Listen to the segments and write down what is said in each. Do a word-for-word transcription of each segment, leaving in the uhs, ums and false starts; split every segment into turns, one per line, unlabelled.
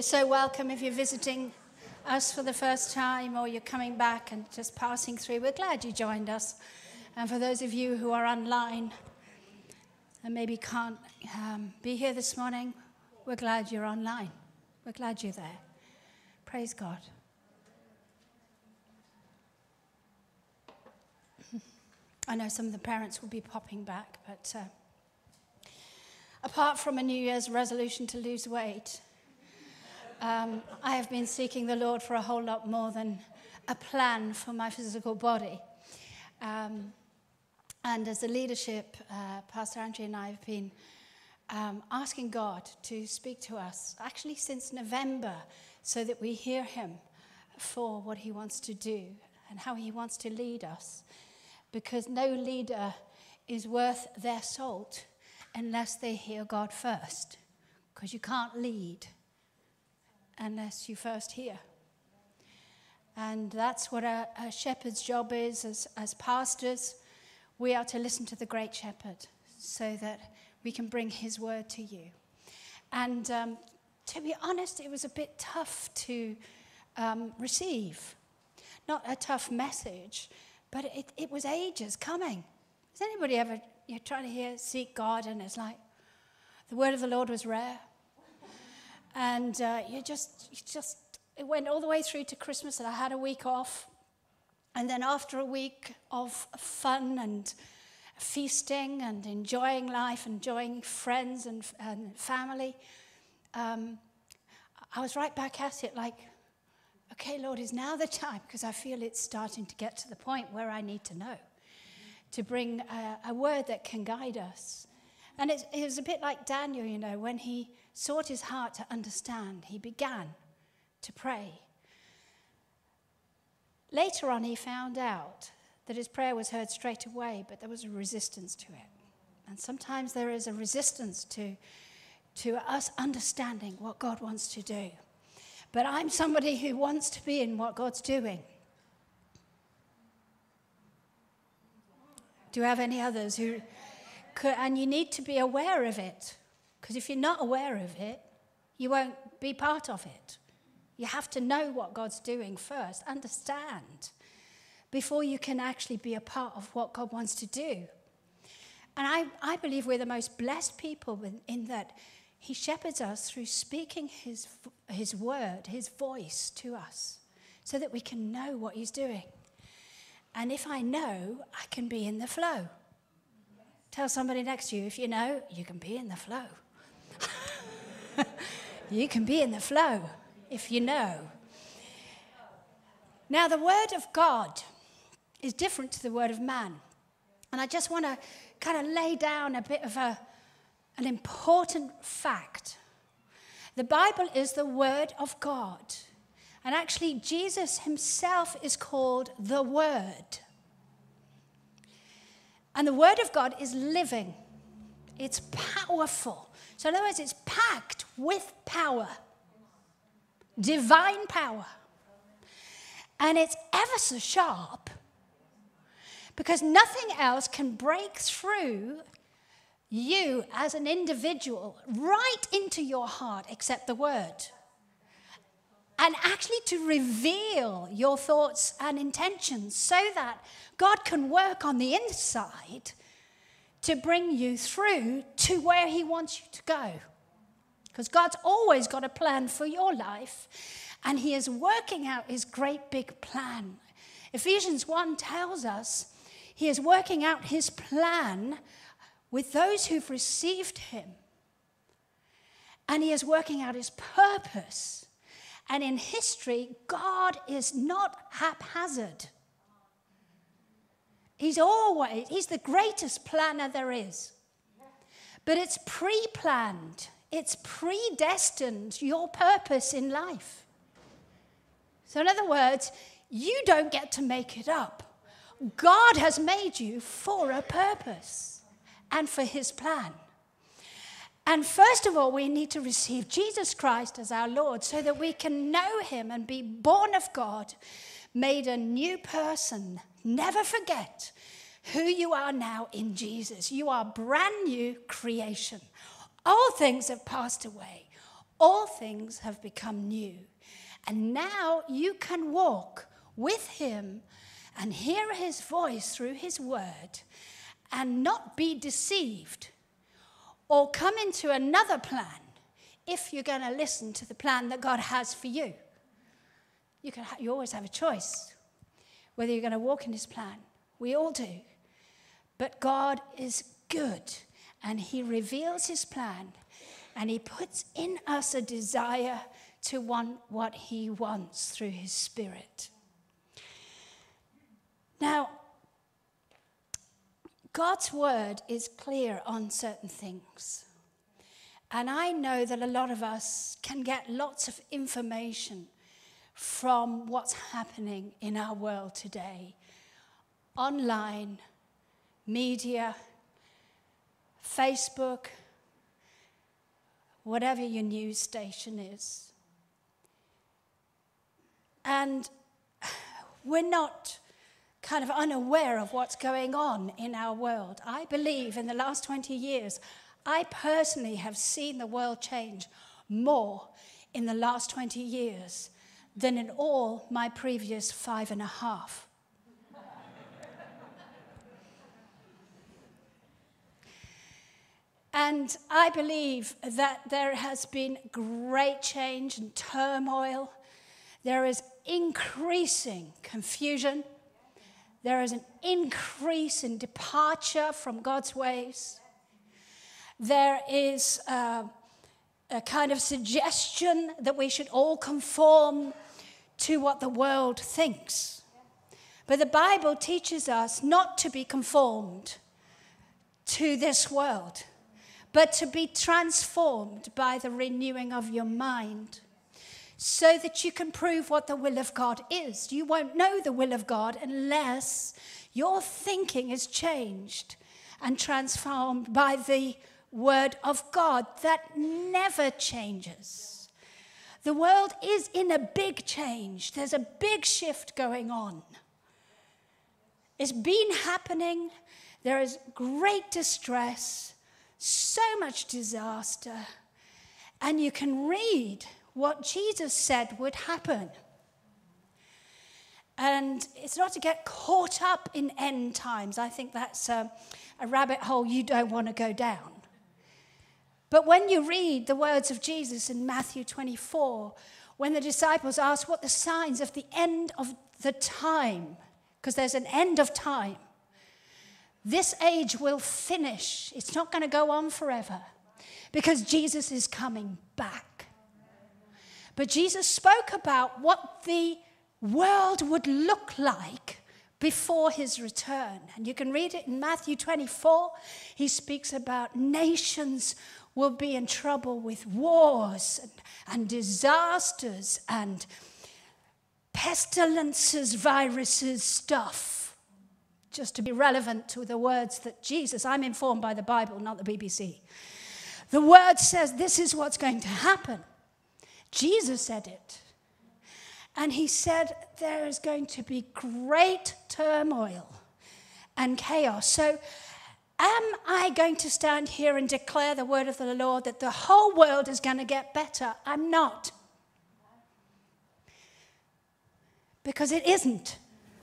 so welcome if you're visiting us for the first time or you're coming back and just passing through. We're glad you joined us. And for those of you who are online and maybe can't um, be here this morning, we're glad you're online. We're glad you're there. Praise God. I know some of the parents will be popping back, but uh, apart from a New Year's resolution to lose weight, um, I have been seeking the Lord for a whole lot more than a plan for my physical body. Um, and as a leadership, uh, Pastor Andrew and I have been um, asking God to speak to us, actually since November, so that we hear him for what he wants to do and how he wants to lead us. Because no leader is worth their salt unless they hear God first. Because you can't lead unless you first hear. And that's what a, a shepherd's job is. As, as pastors, we are to listen to the great shepherd so that we can bring his word to you. And um, to be honest, it was a bit tough to um, receive. Not a tough message, but it, it was ages coming. Has anybody ever, you're trying to hear, seek God, and it's like, the word of the Lord was rare. And uh, you just, you just, it went all the way through to Christmas, and I had a week off. And then after a week of fun and feasting and enjoying life, enjoying friends and, and family, um, I was right back at it like, okay, Lord, is now the time? Because I feel it's starting to get to the point where I need to know, to bring a, a word that can guide us. And it, it was a bit like Daniel, you know, when he sought his heart to understand, he began to pray. Later on, he found out that his prayer was heard straight away, but there was a resistance to it. And sometimes there is a resistance to, to us understanding what God wants to do. But I'm somebody who wants to be in what God's doing. Do you have any others who could? And you need to be aware of it. Because if you're not aware of it, you won't be part of it. You have to know what God's doing first, understand, before you can actually be a part of what God wants to do. And I, I believe we're the most blessed people in, in that he shepherds us through speaking his, his word, his voice to us, so that we can know what he's doing. And if I know, I can be in the flow. Tell somebody next to you, if you know, you can be in the flow. You can be in the flow if you know. Now, the word of God is different to the word of man. And I just want to kind of lay down a bit of a An important fact. The Bible is the Word of God. And actually, Jesus himself is called the Word. And the Word of God is living. It's powerful. So in other words, it's packed with power. Divine power. And it's ever so sharp. Because nothing else can break through you as an individual right into your heart except the word. And actually to reveal your thoughts and intentions so that God can work on the inside to bring you through to where he wants you to go. Because God's always got a plan for your life, and he is working out his great big plan. Ephesians one tells us he is working out his plan with those who've received him. And he is working out his purpose. And in history, God is not haphazard. He's always, he's the greatest planner there is. But it's pre-planned. It's predestined, your purpose in life. So in other words, you don't get to make it up. God has made you for a purpose and for his plan. And first of all, we need to receive Jesus Christ as our Lord so that we can know him and be born of God, made a new person. Never forget who you are now in Jesus. You are brand new creation. All things have passed away. All things have become new. And now you can walk with him and hear his voice through his word and not be deceived or come into another plan if you're going to listen to the plan that God has for you. You can ha- you always have a choice whether you're going to walk in his plan. We all do. But God is good, and he reveals his plan, and he puts in us a desire to want what he wants through his Spirit. Now, God's word is clear on certain things. And I know that a lot of us can get lots of information from what's happening in our world today. Online, media, Facebook, whatever your news station is. And we're not kind of unaware of what's going on in our world. I believe in the last twenty years, I personally have seen the world change more in the last twenty years than in all my previous five and a half. And I believe that there has been great change and turmoil. There is increasing confusion. There is an increase in departure from God's ways. There is uh, a kind of suggestion that we should all conform to what the world thinks. But the Bible teaches us not to be conformed to this world, but to be transformed by the renewing of your mind, so that you can prove what the will of God is. You won't know the will of God unless your thinking is changed and transformed by the word of God that never changes. The world is in a big change. There's a big shift going on. It's been happening. There is great distress, so much disaster. And you can read what Jesus said would happen. And it's not to get caught up in end times. I think that's a, a rabbit hole you don't want to go down. But when you read the words of Jesus in Matthew twenty-four, when the disciples asked what the signs of the end of the time, because there's an end of time, this age will finish. It's not going to go on forever because Jesus is coming back. But Jesus spoke about what the world would look like before his return. And you can read it in Matthew twenty-four. He speaks about nations will be in trouble with wars and, and disasters and pestilences, viruses, stuff. Just to be relevant to the words that Jesus, I'm informed by the Bible, not the B B C. The word says this is what's going to happen. Jesus said it. And he said there is going to be great turmoil and chaos. So am I going to stand here and declare the word of the Lord that the whole world is going to get better? I'm not. Because it isn't.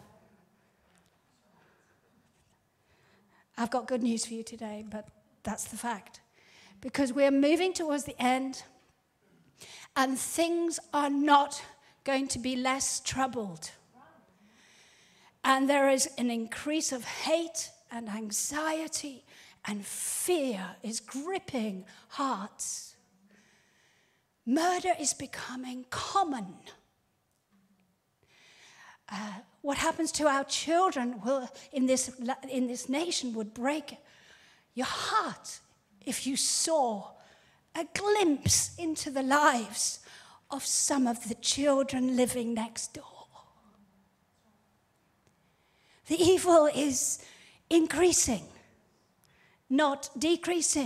I've got good news for you today, but that's the fact. Because we're moving towards the end, and things are not going to be less troubled. And there is an increase of hate and anxiety, and fear is gripping hearts. Murder is becoming common. Uh, what happens to our children will, in this in this nation would break your heart if you saw a glimpse into the lives of some of the children living next door. The evil is increasing, not decreasing.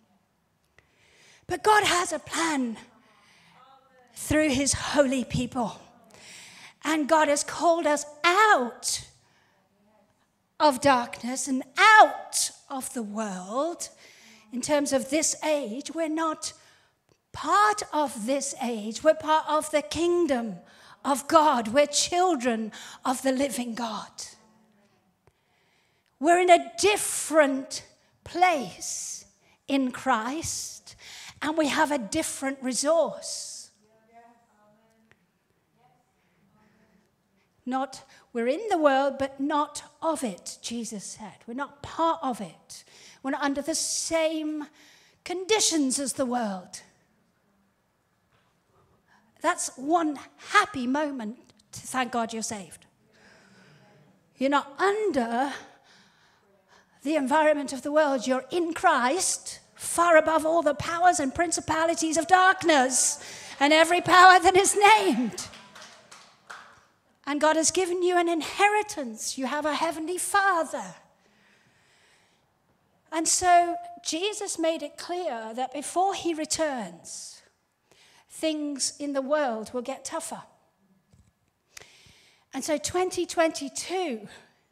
But God has a plan through his holy people. And God has called us out of darkness and out of the world. In terms of this age, we're not part of this age. We're part of the kingdom of God. We're children of the living God. We're in a different place in Christ, and we have a different resource. Not, we're in the world, but not of it, Jesus said. We're not part of it. We're not under the same conditions as the world. That's one happy moment to thank God you're saved. You're not under the environment of the world. You're in Christ, far above all the powers and principalities of darkness and every power that is named. And God has given you an inheritance. You have a heavenly Father. And so Jesus made it clear that before he returns, things in the world will get tougher. And so twenty twenty-two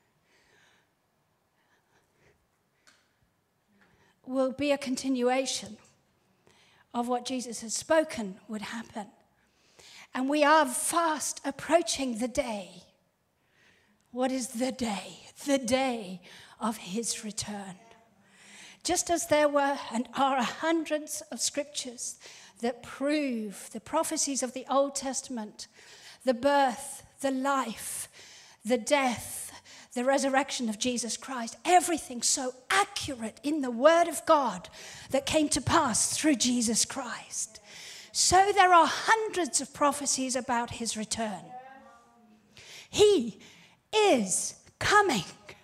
will be a continuation of what Jesus has spoken would happen. And we are fast approaching the day. What is the day? The day of his return. Just as there were and are hundreds of scriptures that prove the prophecies of the Old Testament, the birth, the life, the death, the resurrection of Jesus Christ, everything so accurate in the Word of God that came to pass through Jesus Christ. So there are hundreds of prophecies about his return. He is coming.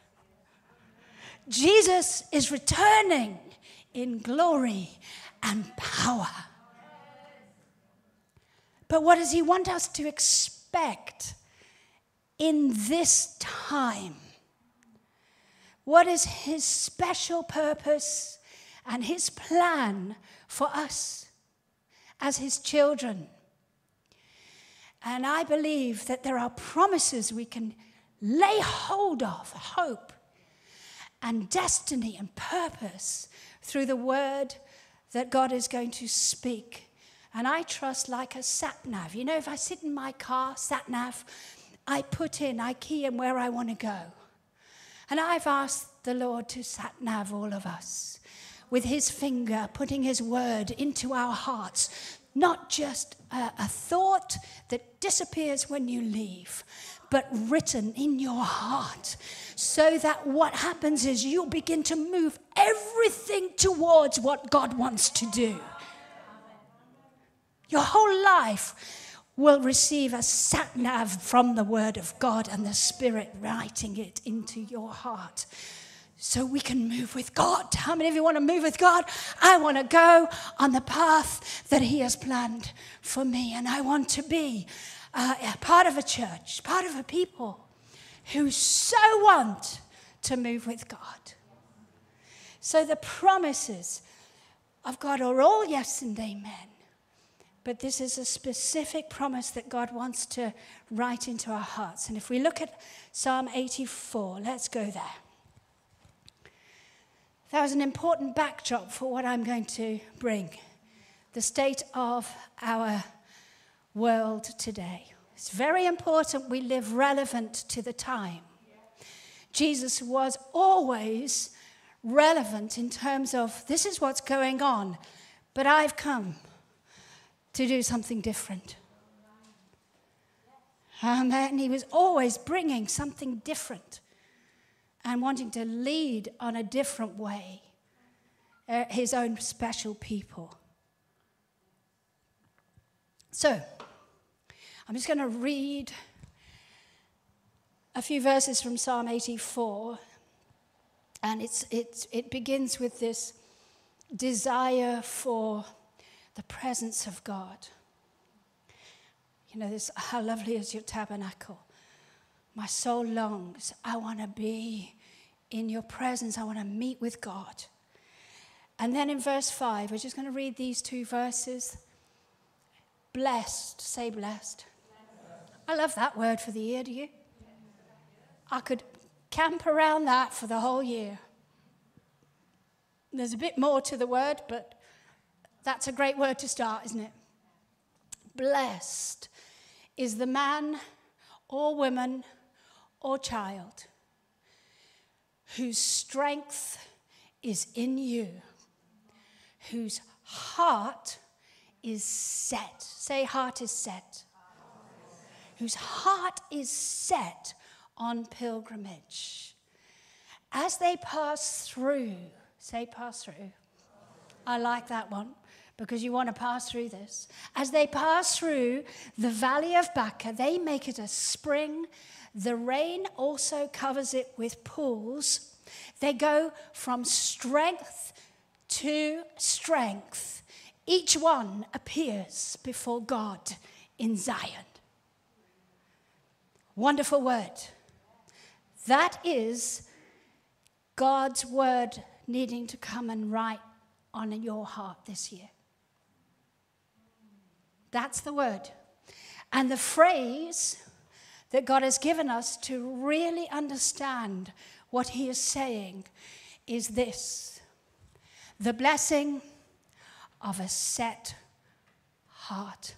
Jesus is returning in glory and power. But what does he want us to expect in this time? What is his special purpose and his plan for us as his children? And I believe that there are promises we can lay hold of, hope and destiny and purpose through the word that God is going to speak. And I trust like a sat-nav. You know, if I sit in my car, sat-nav, I put in, I key in where I want to go. And I've asked the Lord to sat-nav all of us with his finger, putting his word into our hearts. Not just a, a thought that disappears when you leave, but written in your heart. So that what happens is you'll begin to move everything towards what God wants to do. Your whole life will receive a sat-nav from the Word of God and the Spirit writing it into your heart. So we can move with God. How many of you want to move with God? I want to go on the path that he has planned for me. And I want to be uh, a part of a church, part of a people who so want to move with God. So the promises of God are all yes and amen. But this is a specific promise that God wants to write into our hearts. And if we look at Psalm eighty-four, let's go there. That was an important backdrop for what I'm going to bring. The state of our world today. It's very important we live relevant to the time. Jesus was always relevant in terms of this is what's going on, but I've come to do something different. And then he was always bringing something different and wanting to lead on a different way uh, his own special people. So, I'm just going to read a few verses from Psalm eighty-four, and it's, it's, it begins with this desire for the presence of God. You know, this, how lovely is your tabernacle. My soul longs. I want to be in your presence. I want to meet with God. And then in verse five, we're just going to read these two verses. Blessed, say blessed. I love that word for the year, do you? I could camp around that for the whole year. There's a bit more to the word, but That's a great word to start, isn't it? Blessed is the man or woman or child whose strength is in you, whose heart is set. Say, heart is set. Whose heart is set on pilgrimage. As they pass through, say pass through. I like that one because you want to pass through this. As they pass through the valley of Baca, they make it a spring. The rain also covers it with pools. They go from strength to strength. Each one appears before God in Zion. Wonderful word. That is God's word needing to come and write on your heart this year. That's the word. And the phrase that God has given us to really understand what he is saying is this: the blessing of a set heart.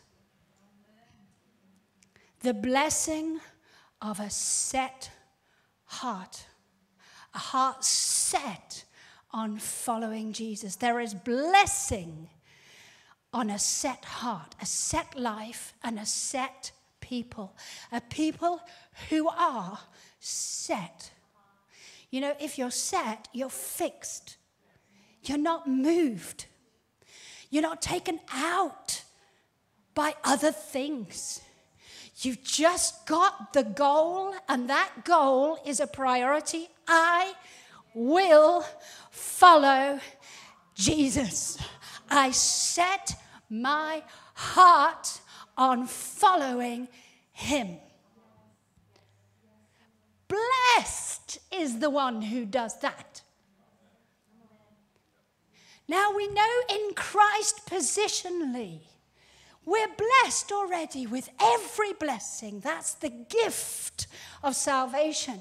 The blessing of a set heart. A heart set on following Jesus. There is blessing on a set heart, a set life, and a set people. A people who are set. You know, if you're set, you're fixed. You're not moved. You're not taken out by other things. You've just got the goal, and that goal is a priority. I will follow Jesus. I set my heart on following him. Blessed is the one who does that. Now we know in Christ positionally, we're blessed already with every blessing. That's the gift of salvation.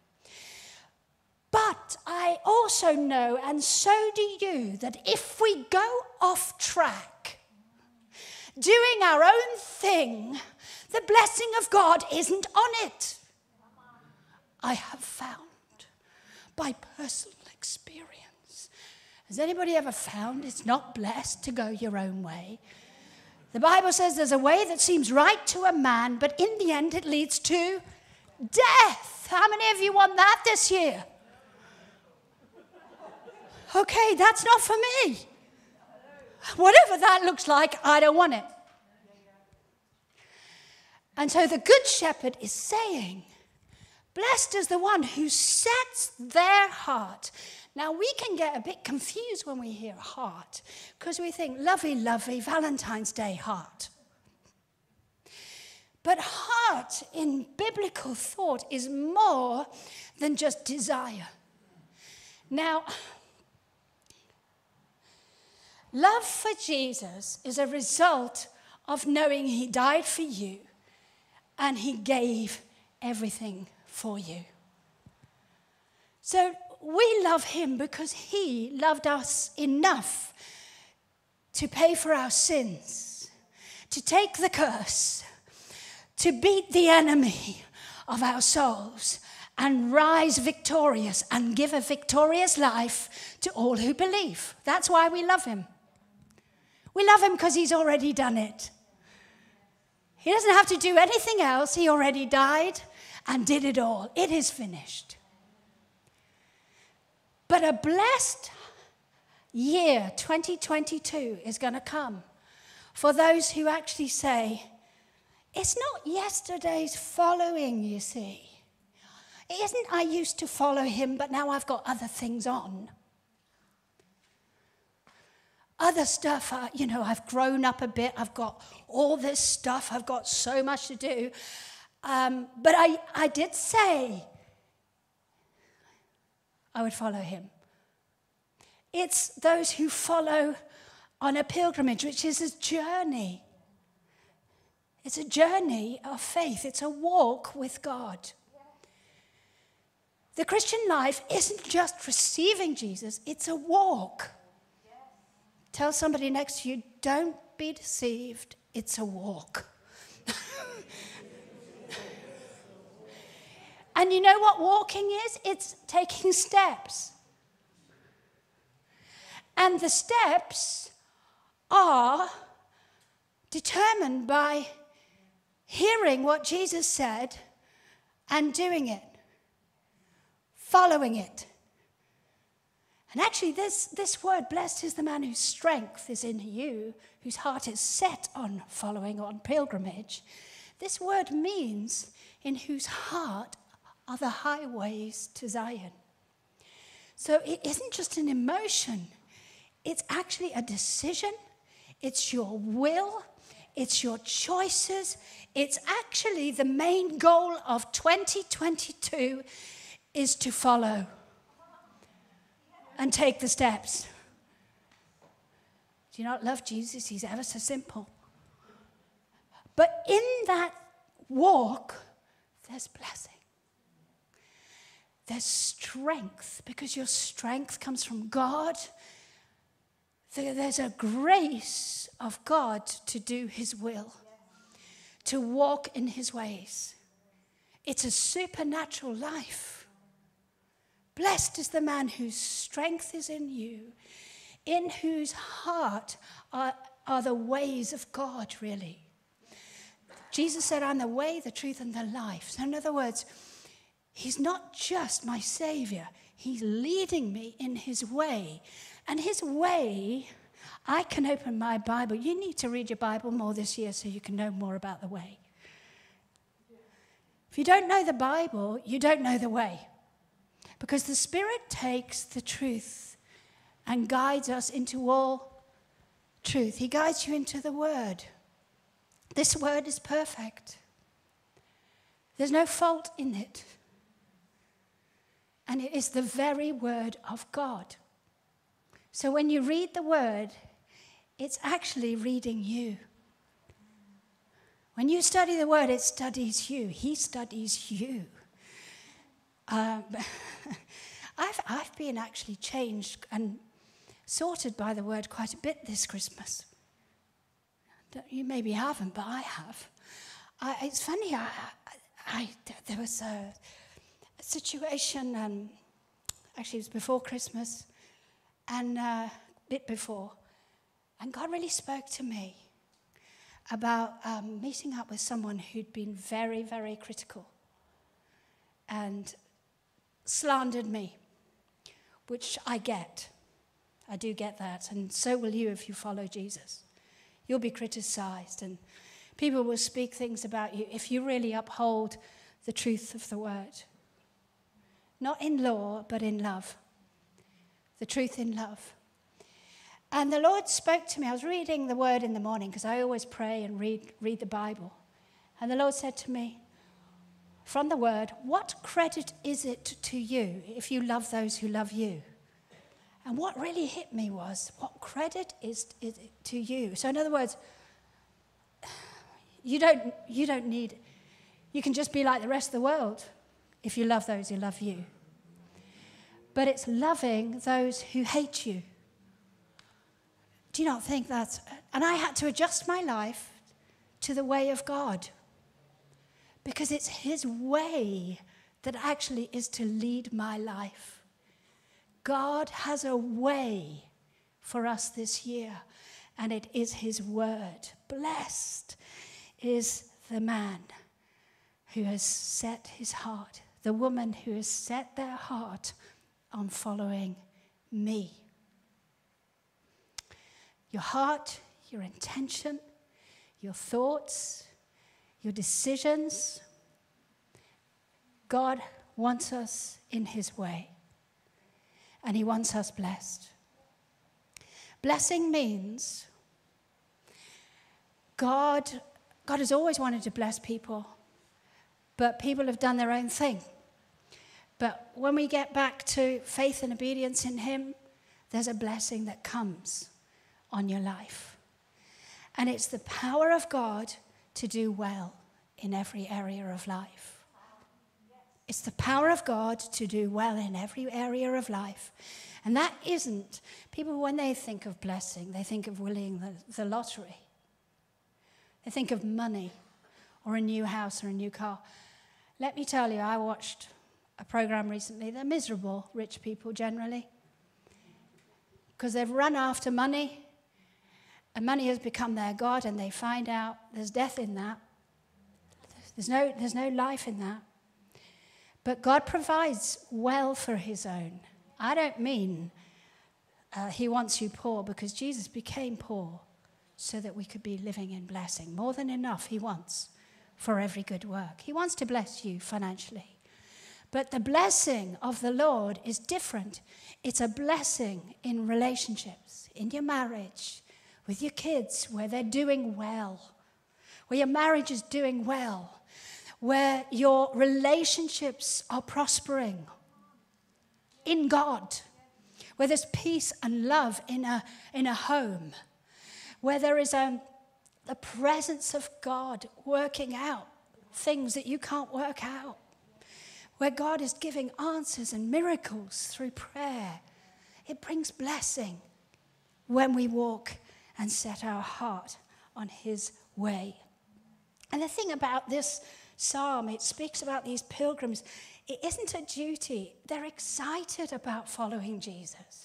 But I also know, and so do you, that if we go off track, doing our own thing, the blessing of God isn't on it. I have found by personal experience. Has anybody ever found it's not blessed to go your own way? The Bible says there's a way that seems right to a man, but in the end it leads to death. How many of you want that this year? Okay, that's not for me. Whatever that looks like, I don't want it. And so the Good Shepherd is saying, blessed is the one who sets their heart. Now, we can get a bit confused when we hear heart, because we think, lovely, lovely, Valentine's Day heart. But heart in biblical thought is more than just desire. Now, love for Jesus is a result of knowing he died for you and he gave everything for you. So we love him because he loved us enough to pay for our sins, to take the curse, to beat the enemy of our souls and rise victorious and give a victorious life to all who believe. That's why we love him. We love him because he's already done it. He doesn't have to do anything else. He already died and did it all. It is finished. But a blessed year, twenty twenty-two, is going to come for those who actually say, it's not yesterday's following, you see. It isn't I used to follow him, but now I've got other things on. Other stuff, uh, you know, I've grown up a bit. I've got all this stuff. I've got so much to do. Um, but I, I did say I would follow him. It's those who follow on a pilgrimage, which is a journey. It's a journey of faith. It's a walk with God. The Christian life isn't just receiving Jesus. It's a walk. Tell somebody next to you, don't be deceived, it's a walk. And you know what walking is? It's taking steps. And the steps are determined by hearing what Jesus said and doing it, following it. And actually, this, this word, blessed is the man whose strength is in you, whose heart is set on following, on pilgrimage. This word means in whose heart are the highways to Zion. So it isn't just an emotion. It's actually a decision. It's your will. It's your choices. It's actually the main goal of twenty twenty-two is to follow and take the steps. Do you not love Jesus? He's ever so simple. But in that walk, there's blessing. There's strength, because your strength comes from God. There's a grace of God to do his will, to walk in his ways. It's a supernatural life. Blessed is the man whose strength is in you, in whose heart are, are the ways of God, really. Jesus said, I'm the way, the truth, and the life. So in other words, he's not just my Savior. He's leading me in his way. And his way, I can open my Bible. You need to read your Bible more this year so you can know more about the way. If you don't know the Bible, you don't know the way. Because the Spirit takes the truth and guides us into all truth. He guides you into the Word. This Word is perfect. There's no fault in it. And it is the very Word of God. So when you read the Word, it's actually reading you. When you study the Word, it studies you. He studies you. Um, I've, I've been actually changed and sorted by the Word quite a bit this Christmas. You maybe haven't, but I have. I, it's funny, I, I, there was a, a situation, um, actually it was before Christmas, and uh, a bit before, and God really spoke to me about um, meeting up with someone who'd been very, very critical and slandered me, which I get. I do get that, and so will you if you follow Jesus. You'll be criticized, and people will speak things about you if you really uphold the truth of the Word. Not in law, but in love. The truth in love. And the Lord spoke to me. I was reading the Word in the morning because I always pray and read, read the Bible. And the Lord said to me, from the Word, what credit is it to you if you love those who love you? And what really hit me was, what credit is, is it to you? So in other words, you don't, you don't need, you can just be like the rest of the world if you love those who love you. But it's loving those who hate you. Do you not think that's... And I had to adjust my life to the way of God. Because it's his way that actually is to lead my life. God has a way for us this year, and it is his word. Blessed is the man who has set his heart, the woman who has set their heart on following me. Your heart, your intention, your thoughts, your decisions. God wants us in his way. And he wants us blessed. Blessing means God, God has always wanted to bless people, but people have done their own thing. But when we get back to faith and obedience in him, there's a blessing that comes on your life. And it's the power of God to do well in every area of life. It's the power of God to do well in every area of life. And that isn't, people when they think of blessing, they think of winning the, the lottery. They think of money or a new house or a new car. Let me tell you, I watched a program recently. They're miserable, rich people generally, because they've run after money, and money has become their God, and they find out there's death in that. There's no, there's no life in that. But God provides well for his own. I don't mean uh, he wants you poor, because Jesus became poor so that we could be living in blessing. More than enough he wants for every good work. He wants to bless you financially. But the blessing of the Lord is different. It's a blessing in relationships, in your marriage, with your kids, where they're doing well, where your marriage is doing well, where your relationships are prospering in God, where there's peace and love in a, in a home, where there is a, the presence of God working out things that you can't work out, where God is giving answers and miracles through prayer. It brings blessing when we walk and set our heart on his way. And the thing about this psalm, it speaks about these pilgrims. It isn't a duty. They're excited about following Jesus.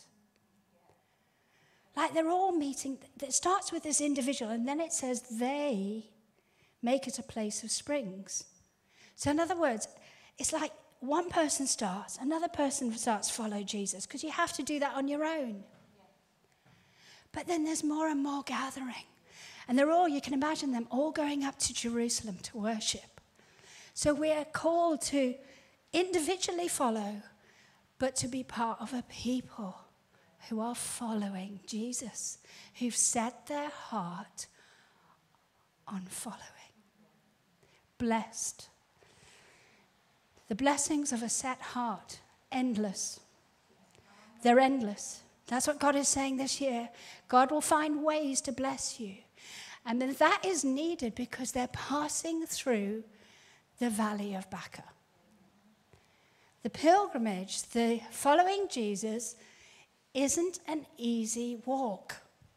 Like they're all meeting. It starts with this individual, and then it says they make it a place of springs. So in other words, it's like one person starts, another person starts to follow Jesus, because you have to do that on your own. But then there's more and more gathering. And they're all, you can imagine them all going up to Jerusalem to worship. So we are called to individually follow, but to be part of a people who are following Jesus, who've set their heart on following. Blessed. The blessings of a set heart, endless. They're endless. That's what God is saying this year. God will find ways to bless you. And then that is needed because they're passing through the valley of Baca. The pilgrimage, the following Jesus, isn't an easy walk.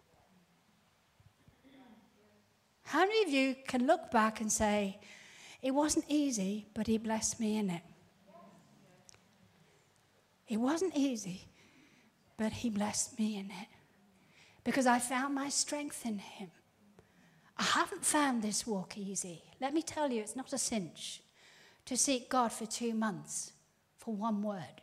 How many of you can look back and say, it wasn't easy, but he blessed me in it? It wasn't easy, but he blessed me in it, because I found my strength in him. I haven't found this walk easy. Let me tell you, it's not a cinch to seek God for two months for one word.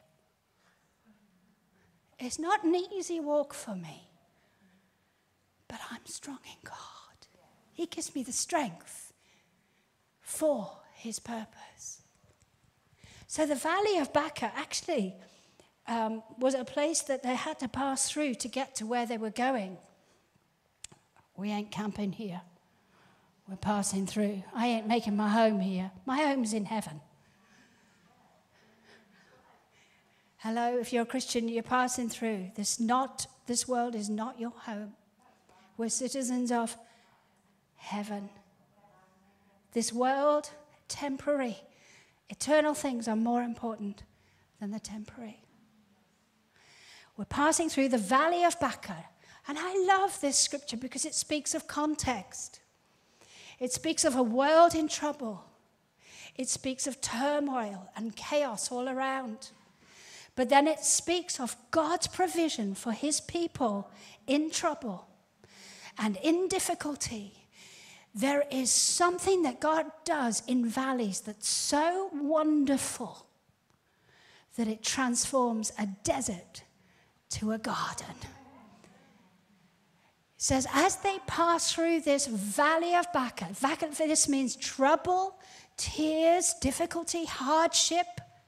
It's not an easy walk for me, but I'm strong in God. He gives me the strength for his purpose. So the Valley of Baca actually um, was a place that they had to pass through to get to where they were going. We ain't camping here. We're passing through. I ain't making my home here. My home's in heaven. Hello, if you're a Christian, you're passing through. This not, this world is not your home. We're citizens of heaven. This world, temporary. Eternal things are more important than the temporary. We're passing through the Valley of Baca. And I love this scripture because it speaks of context. It speaks of a world in trouble. It speaks of turmoil and chaos all around. But then it speaks of God's provision for his people in trouble and in difficulty. There is something that God does in valleys that's so wonderful that it transforms a desert to a garden. It says, as they pass through this valley of Baca, Baca, this means trouble, tears, difficulty, hardship.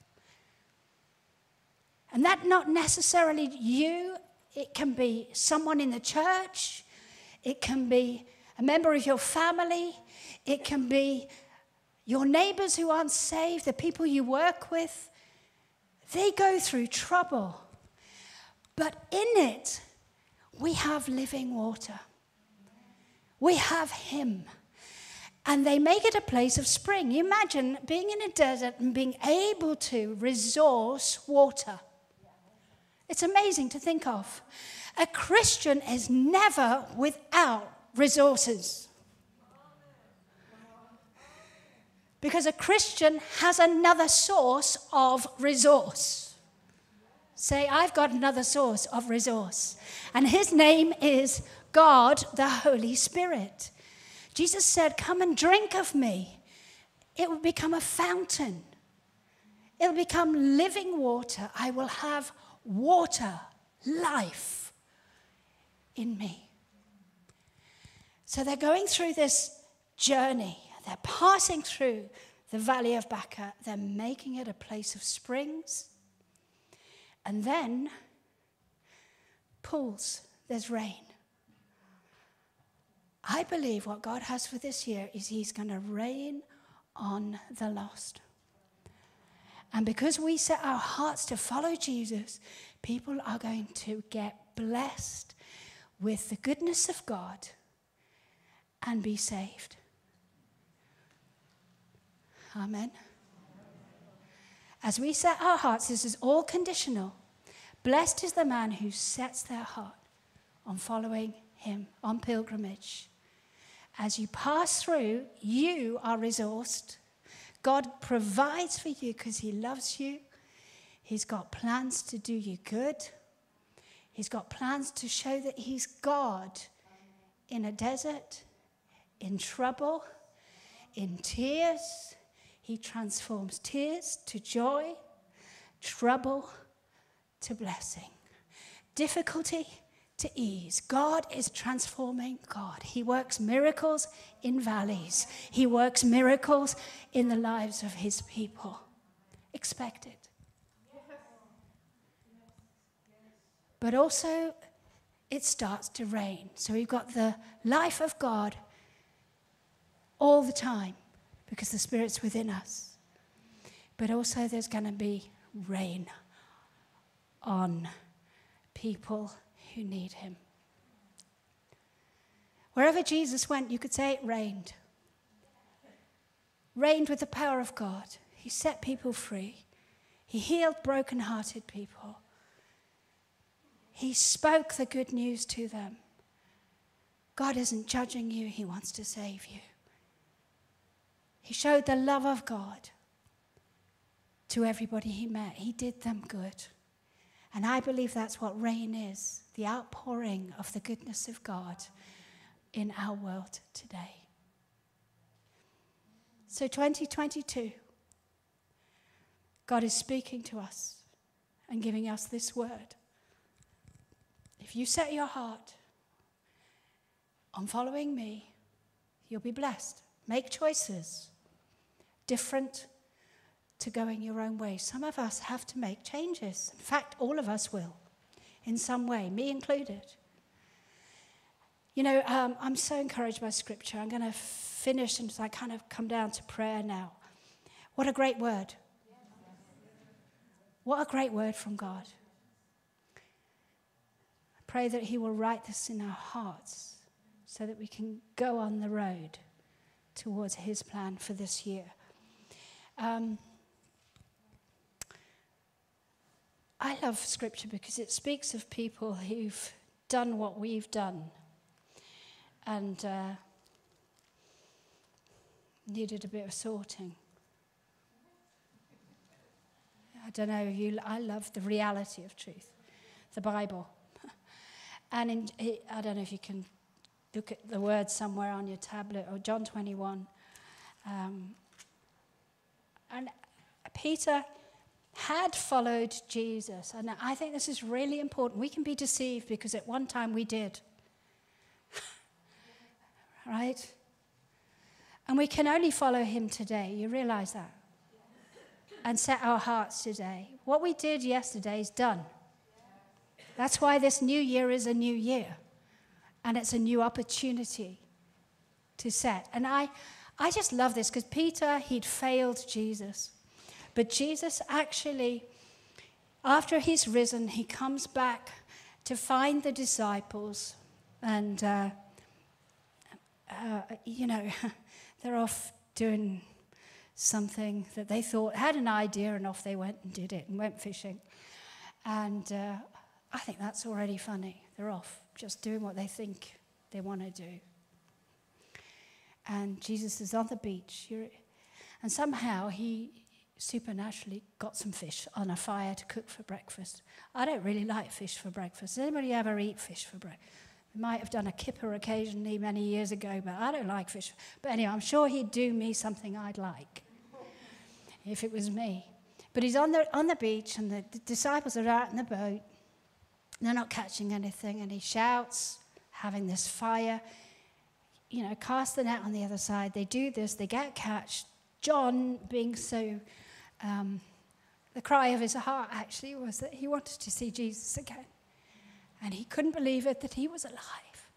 And that not necessarily you. It can be someone in the church. It can be a member of your family. It can be your neighbors who aren't saved, the people you work with. They go through trouble. But in it, we have living water. We have him. And they make it a place of spring. You imagine being in a desert and being able to resource water. It's amazing to think of. A Christian is never without resources. Because a Christian has another source of resource. Say, I've got another source of resource. And his name is God, the Holy Spirit. Jesus said, come and drink of me. It will become a fountain. It will become living water. I will have water, life in me. So they're going through this journey. They're passing through the valley of Baca. They're making it a place of springs. And then pools. There's rain. I believe what God has for this year is he's going to rain on the lost. And because we set our hearts to follow Jesus, people are going to get blessed with the goodness of God and be saved. Amen. As we set our hearts, this is all conditional. Blessed is the man who sets their heart on following him, on pilgrimage. As you pass through, you are resourced. God provides for you because he loves you. He's got plans to do you good. He's got plans to show that he's God in a desert, in trouble, in tears. He transforms tears to joy, trouble to blessing, difficulty to ease. God is transforming God. He works miracles in valleys. He works miracles in the lives of his people. Expect it. But also, it starts to rain. So we've got the life of God all the time because the Spirit's within us. But also there's going to be rain on people who need him. Wherever Jesus went, you could say it rained. Rained with the power of God. He set people free. He healed broken-hearted people. He spoke the good news to them. God isn't judging you. He wants to save you. He showed the love of God to everybody he met. He did them good. And I believe that's what rain is, the outpouring of the goodness of God in our world today. So twenty twenty-two, God is speaking to us and giving us this word. If you set your heart on following me, you'll be blessed. Make choices different to going your own way. Some of us have to make changes. In fact, all of us will, in some way, me included. You know, um, I'm so encouraged by Scripture. I'm going to finish and I kind of come down to prayer now. What a great word. What a great word from God. I pray that he will write this in our hearts so that we can go on the road towards his plan for this year. Um, I love Scripture because it speaks of people who've done what we've done and uh, needed a bit of sorting. I don't know, you. I love the reality of truth, the Bible. And in, I don't know if you can look at the word somewhere on your tablet, or John twenty-one. Um, and Peter had followed Jesus. And I think this is really important. We can be deceived because at one time we did. Right? And we can only follow him today. You realize that? And set our hearts today. What we did yesterday is done. That's why this new year is a new year. And it's a new opportunity to set. And I, I just love this because Peter, he'd failed Jesus. But Jesus actually, after he's risen, he comes back to find the disciples. And, uh, uh, you know, They're off doing something that they thought, had an idea, and off they went and did it and went fishing. And uh, I think that's already funny. They're off just doing what they think they want to do. And Jesus is on the beach. You're, and somehow he supernaturally got some fish on a fire to cook for breakfast. I don't really like fish for breakfast. Does anybody ever eat fish for breakfast? We might have done a kipper occasionally many years ago, but I don't like fish. But anyway, I'm sure he'd do me something I'd like if it was me. But he's on the on the beach, and the, the disciples are out in the boat. They're not catching anything, and he shouts, having this fire, you know, cast the net on the other side. They do this, they get catch. John, being so, um, the cry of his heart actually was that he wanted to see Jesus again. And he couldn't believe it, that he was alive.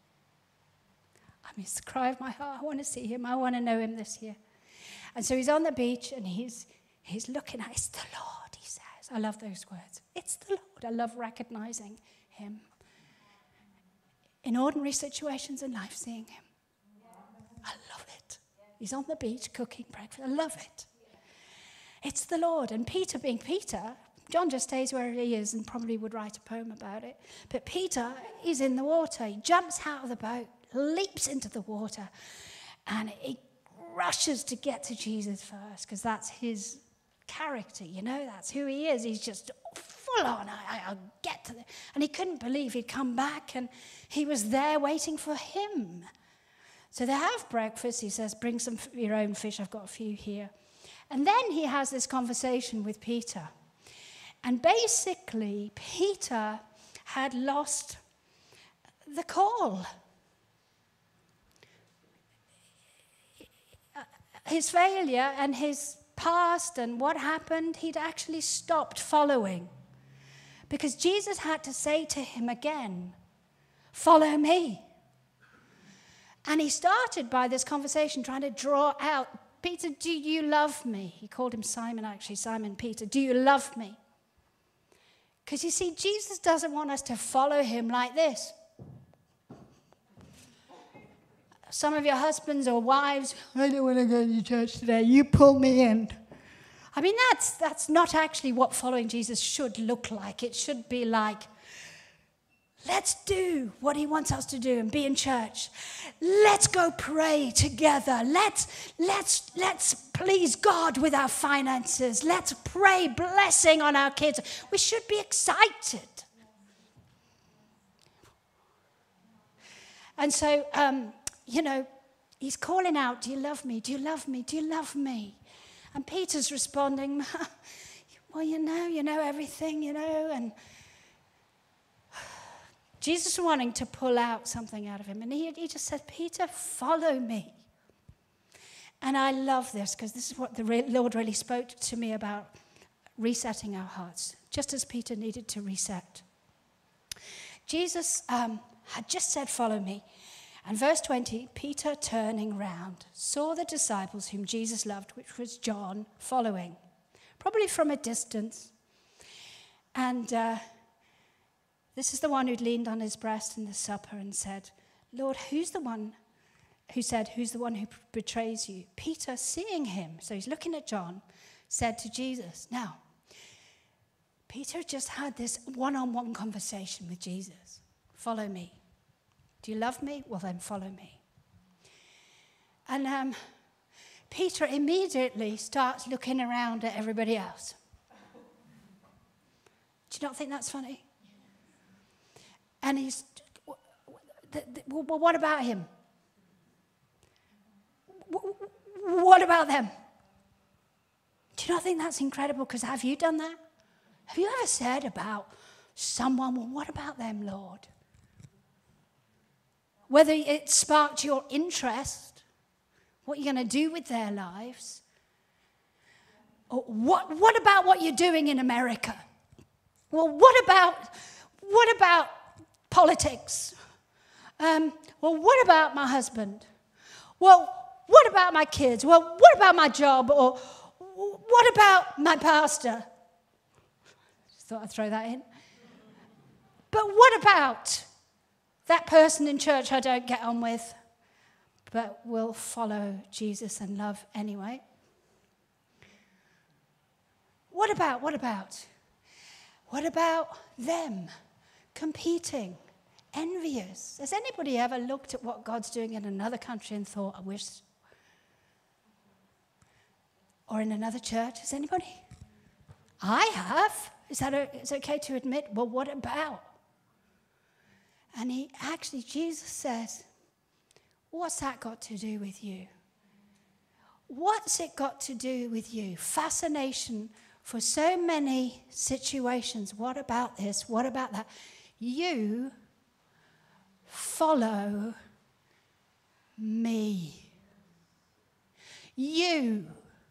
I mean, it's the cry of my heart. I want to see him. I want to know him this year. And so he's on the beach, and he's he's looking at, it's the Lord, he says. I love those words. It's the Lord. I love recognizing him. In ordinary situations in life, seeing him. I love it. He's on the beach cooking breakfast. I love it. It's the Lord. And Peter, being Peter, John just stays where he is and probably would write a poem about it. But Peter is in the water. He jumps out of the boat, leaps into the water, and he rushes to get to Jesus first, because that's his character, you know, that's who he is. He's just full on, I, I'll get to the... And he couldn't believe he'd come back, and he was there waiting for him. So they have breakfast. He says, bring some of your own fish. I've got a few here. And then he has this conversation with Peter. And basically, Peter had lost the call. His failure and his past and what happened, he'd actually stopped following. Because Jesus had to say to him again, follow me. And he started by this conversation trying to draw out, Peter, do you love me? He called him Simon, actually, Simon Peter. Do you love me? Because you see, Jesus doesn't want us to follow him like this. Some of your husbands or wives, I don't want to go to church today. You pull me in. I mean, that's that's not actually what following Jesus should look like. It should be like, let's do what he wants us to do and be in church. Let's go pray together. Let's let's let's please God with our finances. Let's pray blessing on our kids. We should be excited. And so, um, you know, he's calling out, do you love me? Do you love me? Do you love me? And Peter's responding, well, you know, you know everything, you know, and Jesus wanting to pull out something out of him. And he, he just said, Peter, follow me. And I love this, because this is what the Lord really spoke to me about, resetting our hearts, just as Peter needed to reset. Jesus um, had just said, follow me. And verse twenty, Peter, turning round, saw the disciples whom Jesus loved, which was John, following, probably from a distance. And uh, this is the one who'd leaned on his breast in the supper and said, Lord, who's the one who said, who's the one who betrays you? Peter, seeing him, so he's looking at John, said to Jesus. Now, Peter just had this one-on-one conversation with Jesus. Follow me. Do you love me? Well, then follow me. And um, Peter immediately starts looking around at everybody else. Do you not think that's funny? And he's, well, what about him? What about them? Do you not think that's incredible? Because have you done that? Have you ever said about someone, well, what about them, Lord? Whether it sparked your interest, what you're going to do with their lives, or what, what about what you're doing in America? Well, what about, what about politics? Um, well, what about my husband? Well, what about my kids? Well, what about my job? Or what about my pastor? Just thought I'd throw that in. But what about that person in church I don't get on with? but will follow Jesus and love anyway. What about, what about? What about them competing, envious? Has anybody ever looked at what God's doing in another country and thought, I wish? Or in another church? Has anybody? I have. Is that a, is it okay to admit? Well, what about? And he actually, Jesus says, what's that got to do with you? What's it got to do with you? Fascination for so many situations. What about this? What about that? You follow me. You.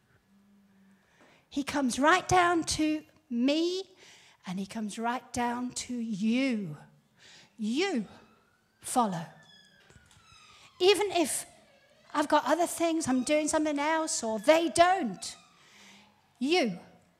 He comes right down to me, and he comes right down to you. You follow. Even if I've got other things, I'm doing something else, or they don't, you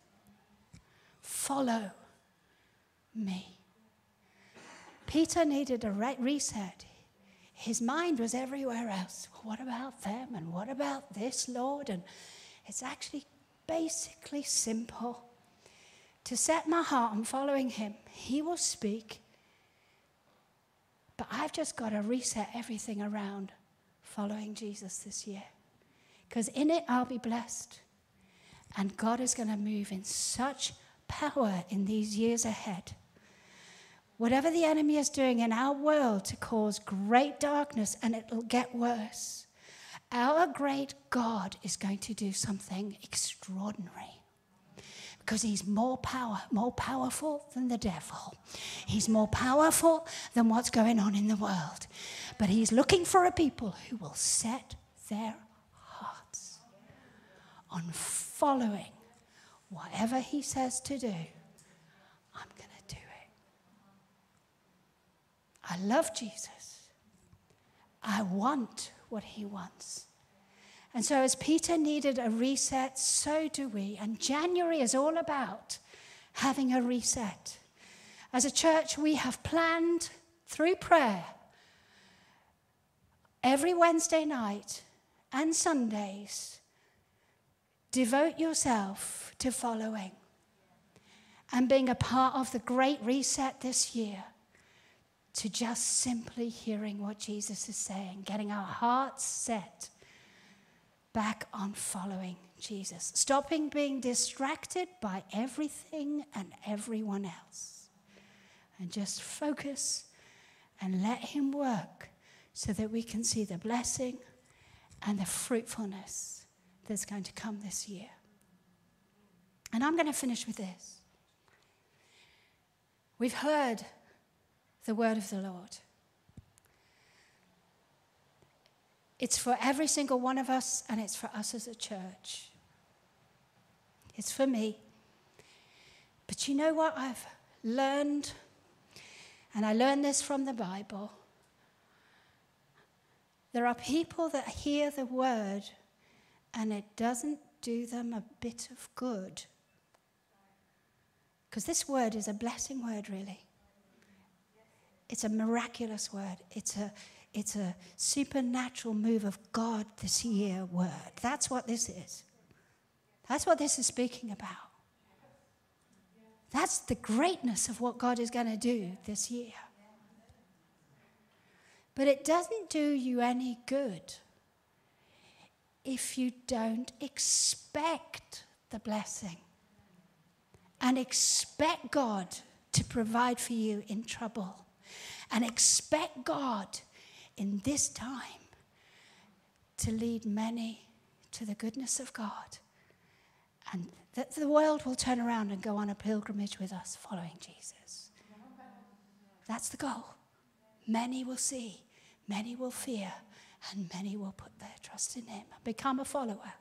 follow me. Peter needed a re- reset. His mind was everywhere else. What about them? And what about this, Lord? And it's actually basically simple. To set my heart on following him, he will speak. But I've just got to reset everything around following Jesus this year. Because in it, I'll be blessed. And God is going to move in such power in these years ahead. Whatever the enemy is doing in our world to cause great darkness, and it'll get worse, our great God is going to do something extraordinary. Because he's more power, more powerful than the devil. He's more powerful than what's going on in the world. But he's looking for a people who will set their hearts on following whatever he says to do. I'm going to do it. I love Jesus. I want what he wants. And so as Peter needed a reset, so do we. And January is all about having a reset. As a church, we have planned through prayer every Wednesday night and Sundays, devote yourself to following and being a part of the great reset this year, to just simply hearing what Jesus is saying, getting our hearts set back on following Jesus. Stopping being distracted by everything and everyone else. And just focus and let him work so that we can see the blessing and the fruitfulness that's going to come this year. And I'm going to finish with this. We've heard the word of the Lord. It's for every single one of us, and it's for us as a church. It's for me. But you know what I've learned? And I learned this from the Bible. There are people that hear the word, and it doesn't do them a bit of good. Because this word is a blessing word, really. It's a miraculous word. It's a It's a supernatural move of God this year word. That's what this is. That's what this is speaking about. That's the greatness of what God is going to do this year. But it doesn't do you any good if you don't expect the blessing and expect God to provide for you in trouble and expect God in this time to lead many to the goodness of God, and that the world will turn around and go on a pilgrimage with us following Jesus. That's the goal. Many will see, many will fear, and many will put their trust in him and become a follower.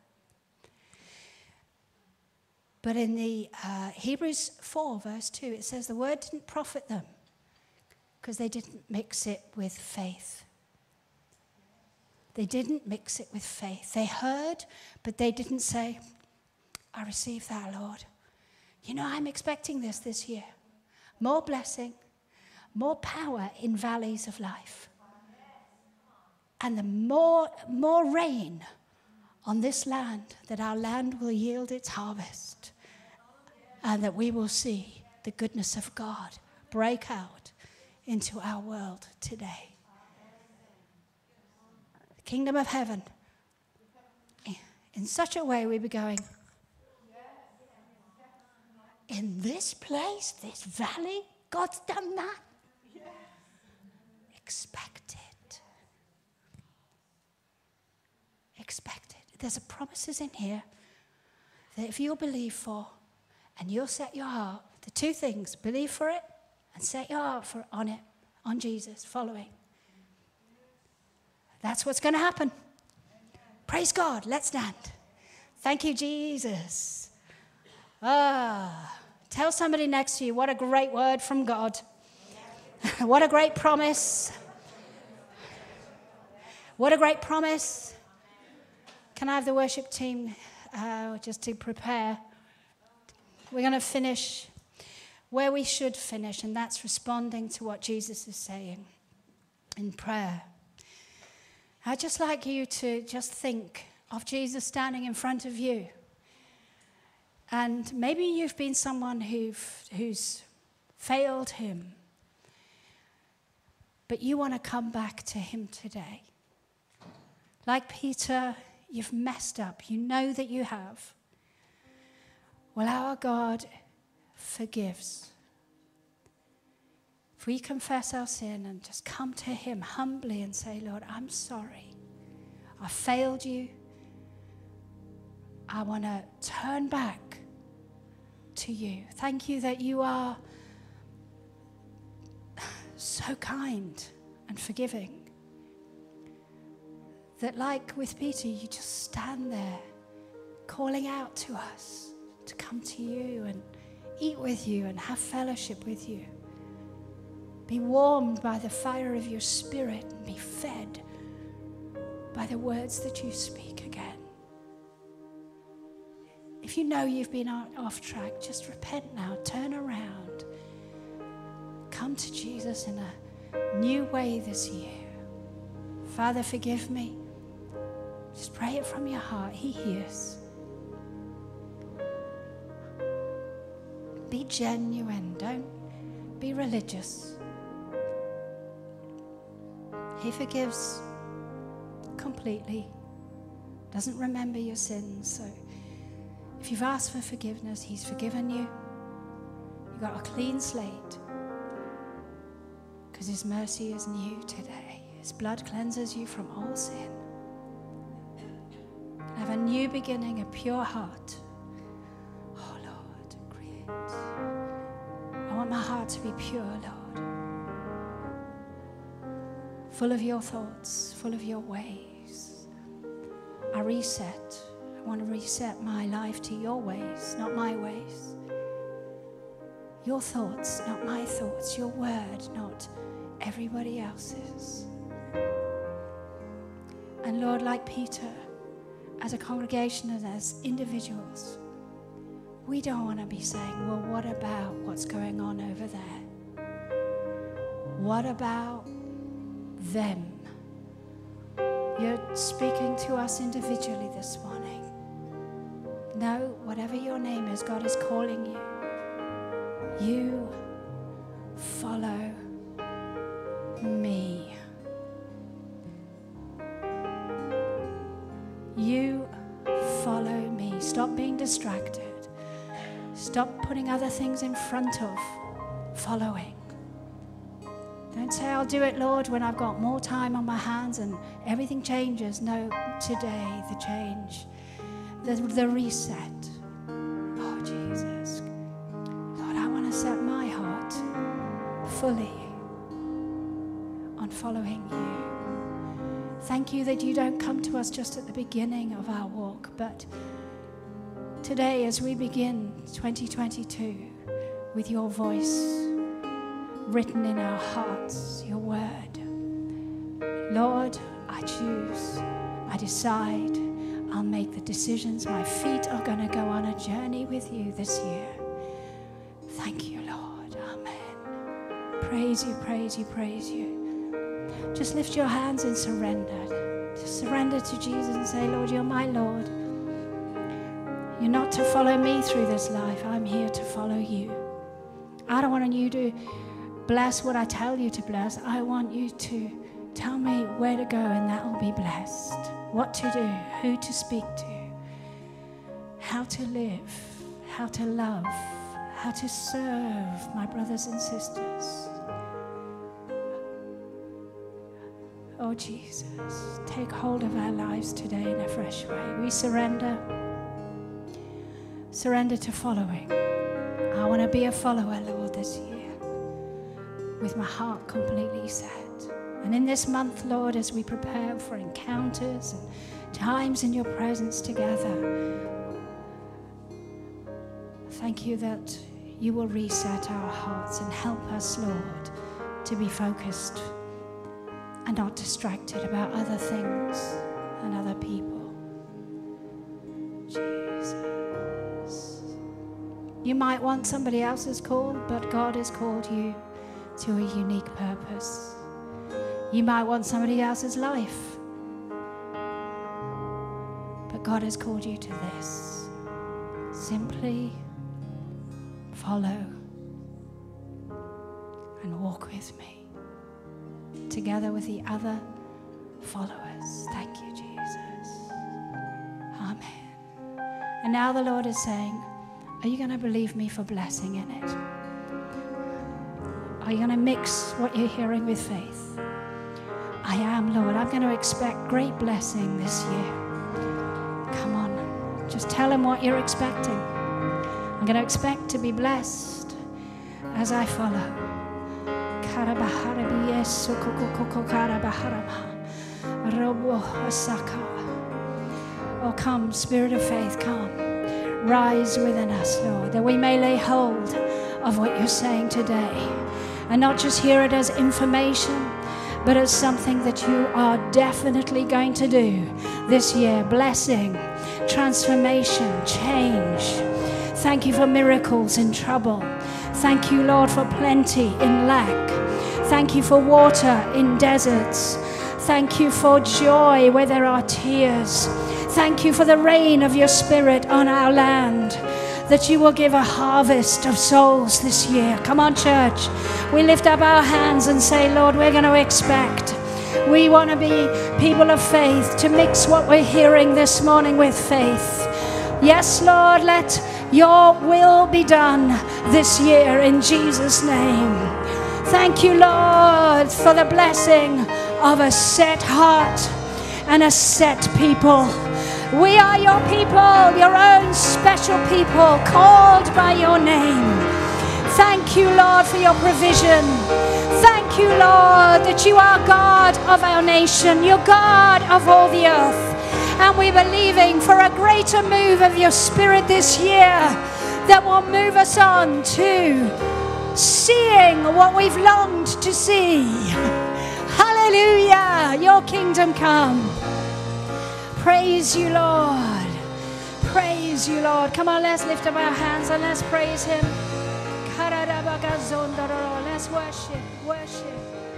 But in the uh, Hebrews four verse two, it says the word didn't profit them because they didn't mix it with faith. They didn't mix it with faith. They heard, but they didn't say, I receive that, Lord. You know, I'm expecting this this year. More blessing, more power in valleys of life. And the more, more rain on this land, that our land will yield its harvest, and that we will see the goodness of God break out into our world today. The kingdom of heaven, in such a way we be going, in this place, this valley, God's done that? Expect it. Expect it. There's a promises in here that if you'll believe for, and you'll set your heart, the two things, believe for it and set your heart for on it, on Jesus, following. That's what's going to happen. Praise God. Let's stand. Thank you, Jesus. Ah, tell somebody next to you, what a great word from God. What a great promise. What a great promise. Can I have the worship team uh, just to prepare? We're going to finish where we should finish, and that's responding to what Jesus is saying in prayer. I'd just like you to just think of Jesus standing in front of you. And maybe you've been someone who've, who's failed him, but you want to come back to him today. Like Peter, you've messed up. You know that you have. Well, our God forgives. If we confess our sin and just come to him humbly and say, Lord, I'm sorry. I failed you. I want to turn back to you. Thank you that you are so kind and forgiving. That like with Peter, you just stand there calling out to us to come to you and eat with you and have fellowship with you. Be warmed by the fire of your spirit and be fed by the words that you speak again. If you know you've been off track, just repent now, turn around. Come to Jesus in a new way this year. Father, forgive me. Just pray it from your heart. He hears. Be genuine. Don't be religious. He forgives completely. Doesn't remember your sins. So if you've asked for forgiveness, he's forgiven you. You've got a clean slate. Because his mercy is new today. His blood cleanses you from all sin. Have a new beginning, a pure heart. Oh Lord, create. I want my heart to be pure, Lord. Full of your thoughts, full of your ways. I reset. I want to reset my life to your ways, not my ways. Your thoughts, not my thoughts. Your word, not everybody else's. And Lord, like Peter, as a congregation and as individuals, we don't want to be saying, well, what about what's going on over there? What about them? You're speaking to us individually this morning. No, whatever your name is, God is calling you. You follow me. You follow me. Stop being distracted. Stop putting other things in front of following. Don't say, I'll do it, Lord, when I've got more time on my hands and everything changes. No, today, the change, the, the reset. Oh, Jesus. Lord, I want to set my heart fully on following you. Thank you that you don't come to us just at the beginning of our walk, but today as we begin twenty twenty-two with your voice written in our hearts, your word. Lord, I choose, I decide, I'll make the decisions. My feet are going to go on a journey with you this year. Thank you, Lord. Amen. Praise you, praise you, praise you. Just lift your hands and surrender. Just surrender to Jesus and say, Lord, you're my Lord. You're not to follow me through this life. I'm here to follow you. I don't want you to bless what I tell you to bless. I want you to tell me where to go, and that will be blessed. What to do, who to speak to, how to live, how to love, how to serve my brothers and sisters. Oh, Jesus, take hold of our lives today in a fresh way. We surrender. Surrender to following. I want to be a follower, Lord, this year, with my heart completely set. And in this month, Lord, as we prepare for encounters and times in your presence together, thank you that you will reset our hearts and help us, Lord, to be focused and not distracted about other things and other people. Jesus. You might want somebody else's call, but God has called you to a unique purpose. You might want somebody else's life, but God has called you to this. Simply follow and walk with me, together with the other followers. Thank you, Jesus. Amen. And now the Lord is saying, are you going to believe me for blessing in it? Are you going to mix what you're hearing with faith? I am, Lord. I'm going to expect great blessing this year. Come on. Just tell him what you're expecting. I'm going to expect to be blessed as I follow. Oh, come, Spirit of faith, come. Rise within us, Lord, that we may lay hold of what you're saying today and not just hear it as information, but as something that you are definitely going to do this year. Blessing, transformation, change. Thank you for miracles in trouble. Thank you, Lord, for plenty in lack. Thank you for water in deserts. Thank you for joy where there are tears. Thank you for the rain of your Spirit on our land, that you will give a harvest of souls this year. Come on, church. We lift up our hands and say, Lord, we're going to expect. We want to be people of faith, to mix what we're hearing this morning with faith. Yes, Lord, let your will be done this year in Jesus' name. Thank you, Lord, for the blessing of a set heart and a set people. We are your people, your own special people, called by your name. Thank you, Lord, for your provision. Thank you, Lord, that you are God of our nation. You're God of all the earth. And we're believing for a greater move of your Spirit this year that will move us on to seeing what we've longed to see. Hallelujah, your kingdom come. Praise you, Lord. Praise you, Lord. Come on, let's lift up our hands and let's praise him. Let's worship, worship.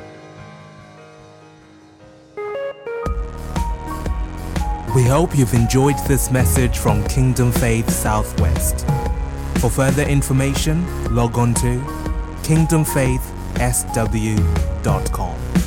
We hope you've enjoyed this message from Kingdom Faith Southwest. For further information, log on to kingdom faith s w dot com.